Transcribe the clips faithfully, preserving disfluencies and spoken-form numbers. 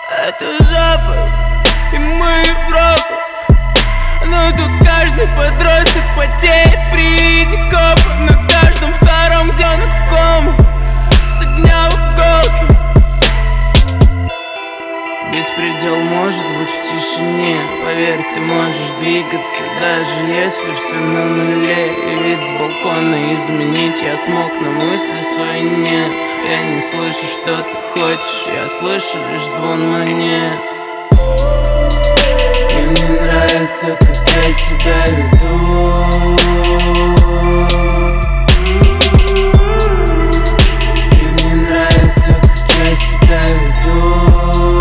Это Запад, и мы Европа. Но тут каждый подросток потеет при виде копа. На каждом втором девок в кому, с огня в иголке. Беспредел может быть в тишине. Поверь, ты можешь двигаться, даже если все на нуле. И вид с балкона изменить я смог, но мысли свои нет. Я не слышу, что ты хочешь, я слышу лишь звон монет. И мне нравится, как я себя веду. И мне нравится, как я себя веду.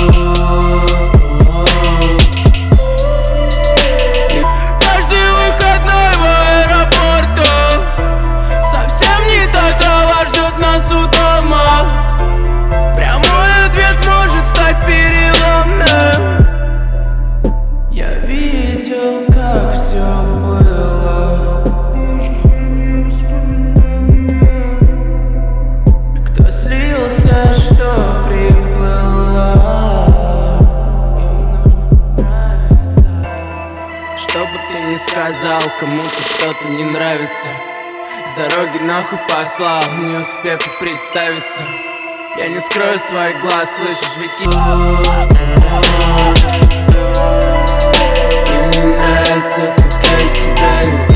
Каждый выходной в аэропорту. Совсем не та трава ждет нас у дома. Прямой ответ может стать переломным. Я видел, как все было. Кто слился, что приплыла. Им нужно нравиться. Что бы ты ни сказал, кому-то что-то не нравится. С дороги нахуй послал, не успев и представиться. Я не скрою своих глаз, слышишь, ведь и мне нравится, как я себя веду.